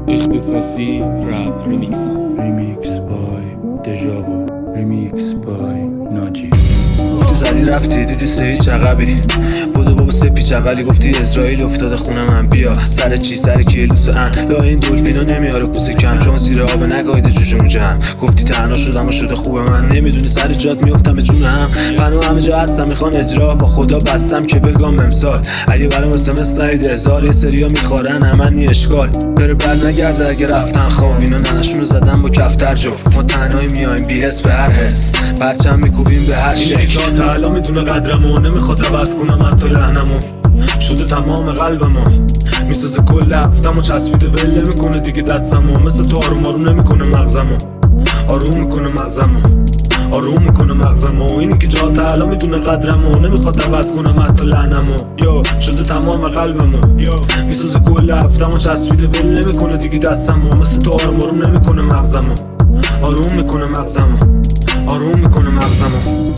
اختصاصی رپ ریمیکس بای دژاوو، ریمیکس بای ناجی. گفتی زدی رفتی دیدی سه چقبی بودو بابا سه پیچ اولی گفتی اسرائیل افتاده خونه من بیا سر چی سر کیلوس ان لا این دلفینا نمیاره کوسی کم چون زیر آب نگایده جوجون جمع گفتی تنها شدم و شده خوبه من نمیدونی سر جات میافتم به جون هم فنو همه جا هستم میخوان اجرا با خدا بستم که بگم امسال اگه برام اسمس نایده هزار یه سریا میخورن همنی اشکال بره بر نگرده اگه رفتن خواب اینا ننشونو زدن با کفتر جفت ما تنهایی میایم بی حس به هر حس پرچم میکوبیم به هر شکل تعالی میدونه قدرمو نمیخواد عوض کنم حتی لحنمو شده تمام قلبمو میسازه کل هفتمو چسبیده ول نمیکنه دیگه دستمو مثل تو آروم آروم نمیکنه مغزمو آروم میکنه مغزمو آروم میکنه مغزمو اینی که جا تعالی میدونه قدرمو نمیخواد عوض کنم حتی لحنمو یا شده تمام قلبمو یا میسازه کل هفتمو چسبیده ول نمیکنه دیگه دستمو مثل تو آروم آروم نمیکنه مغزمو آروم میکنه مغزمو آروم میکنه مغزمو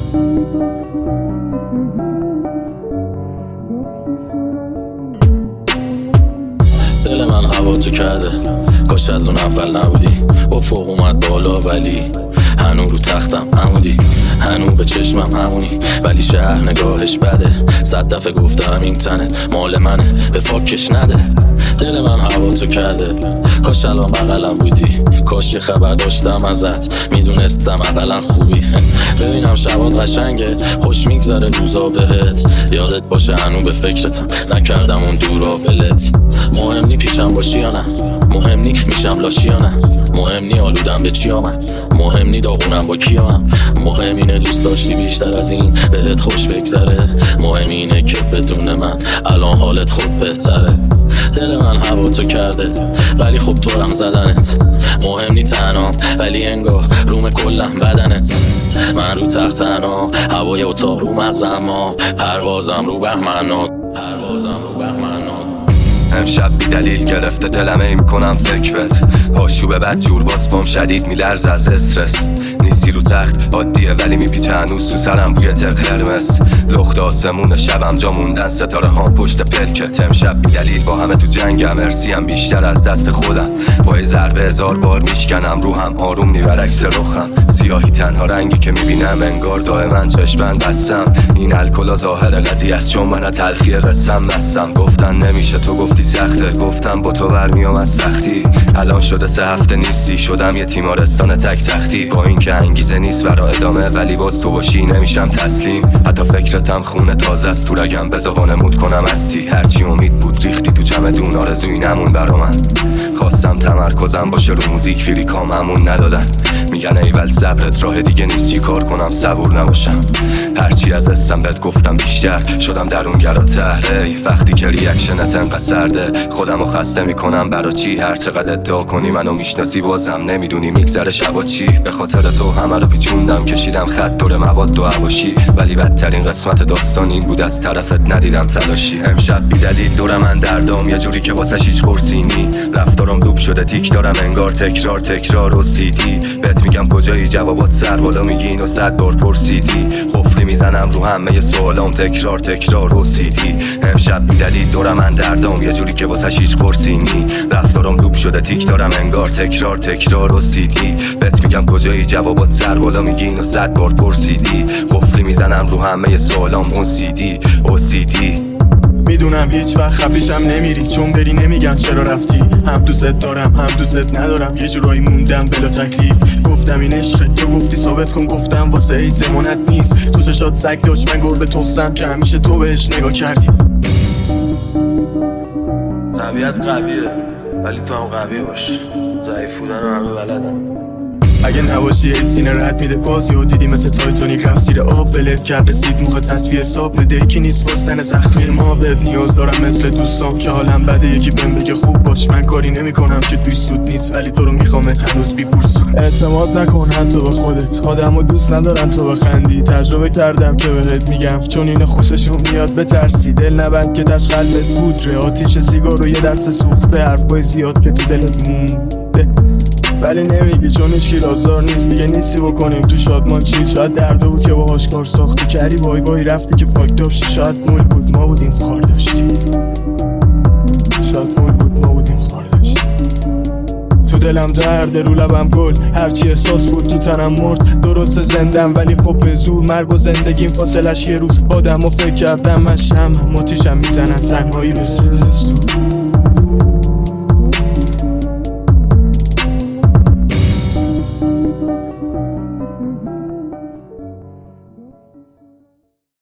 دل من هوا تو کرده کاش از اون اول نبودی با فوق اومد بالا ولی هنو رو تختم عمودی هنو به چشمم همونی ولی شهر نگاهش بده 100 دفعه گفتم اینترنت مال منه به فاکش نده دل من هوا تو کرده کاش الان بغلم بودی کاش یه خبر داشتم ازت میدونستم اقلا خوبی ببینم شبات قشنگه خوش میگذره روزا بهت یادت باشه هنو به فکرتم نکردم اون دورا ولت مهم نی پیشم باشی یا نه مهم نی میشم لاشی یا نه مهم نی آلودم به چی آمد مهم نی داغونم با کیام مهم اینه دوست داشتی بیشتر از این بهت خوش بگذره مهم اینه که بدون من الان حالت خوب بهتره دل من هوا تو کرده ولی خب تو رم زدنت مهم نی تنها ولی انگار روم کلم بدنت من رو تخت تنها هوای اتاق رو مغزم پروازم رو بهمنا امشب بی دلیل گرفته دلم ای میکنم فکر بت آشوب بد جور باز پام شدید میلرز از استرس نیستی رو تخت عادیه ولی میپیچه هنوز تو سرم بوی تق قرمز لخت آسمون شبم جا موندن ستاره ها پشت پلکت امشب بی دلیل با همه تو جنگم ارسیم بیشتر از دست خودم با یه ضربه 1000 بار میشکنم روحم آروم نی برعکس رخم سیاهی تنها رنگی که میبینم انگار دائما چشمن بستم این الکلا ظاهر قضیه است چون من تلخی قسم مستم گفتن نمیشه تو گفتی سخته گفتم با تو برمیام از سختی الان شده 3 هفته نیستی شدم یه تیمارستان تک تختی با این که انگیزه نیست برا ادامه ولی باز تو باشی نمیشم تسلیم حتی فکرتم خونه تازه است تو رگم بذار وانمود کنم استی هرچی امید بود ریختی تو چمدون آرزویی نمون برا من خواستم تمرکزم باشه رو موزیک فریکام همون ندادن میگن ایول صبرت راه دیگه نیست چی کار کنم صبور نباشم هرچی از استم بهت گفتم بیشتر شدم درونگرا تهره وقتی که ریاکشنت انقدر سرده خودمو خسته میکنم برا چی هر چقدر ادعا کنی منو میشناسی بازم نمیدونی میگذره شبا چی به خاطر تو همه رو پیچوندم کشیدم خط دور مواد و حواشی ولی بدترین قسمت داستان این بود از طرفت ندیدم تلاشی امشب بی دلیل دور من دردام یه جوری که واسش هیچ قرصی نی رفتارم دوب شده تیک دارم انگار تکرار و سیدی بهت میگم کجایی جوابات سر بالا میگی اینو 100 بار پرسیدی قفلی میزنم رو همه سوالام تکرار و سیدی امشب بی دلیل دور من دردام یه جوری که واسش هیچ قرصی نی رفتارم دوب شده تیک دارم انگار تکرار و سیدی بهت میگم کجایی جوابات سر بالا میگی اینو 100 بار پرسیدی قفلی میزنم رو همه سوالام OCD میدونم هیچ وقت خفیشم نمیری چون بری نمیگم چرا رفتی هم دوست دارم هم دوست ندارم یه جورایی موندم بلا تکلیف گفتم این عشقه تو گفتی ثابت کن گفتم واسه ای زمانت نیست تو چشات سگ داشت من گربه تخسم که همیشه تو بهش نگاه کردی طبیعت قویه ولی تو هم قوی باش ضعیف بودن رو همه بلدن اگه نباشی ای سینه رد میده باز یه دیدی مثل تایتانیک رفت زیر آب ولت کرد رسید موقع تصفیه حساب نده یکی نیست وستن زخمی ما بهت نیاز دارم مثل دوستام که حالم بده یکی بهم بگه خوب باش من کاری نمی کنم که توی سود نیست ولی تو رو میخوامت هنوز بیپرسم اعتماد نکن حتی به خودت آدمو دوست ندارن تو بخندی تجربه کردم که بهت میگم چون این خوششون میاد بترسی دل نبند که تش قلبت پودره آتیش سیگار و یه دست سوخته حرفای زیاد که تو دلت مونده ولی نمیگی چون هیچکی لازار نیست دیگه نیستی بکنیم تو شادمان چی شاید دردا بود که باهاش کار ساختی کردی بای رفتی که فاکتاب شی شاید مول بود ما بودیم خار داشتی شاید مول بود ما بودیم خار داشتی دلم درد رو لبم گل، هرچی احساس بود تو تنم مرد. درست زندم ولی خب به زور، مرگ و زندگیم فاصلش یه روز. آدم و فکر کردم من شمع، ماتیشم میزنن تنهایی به سوز.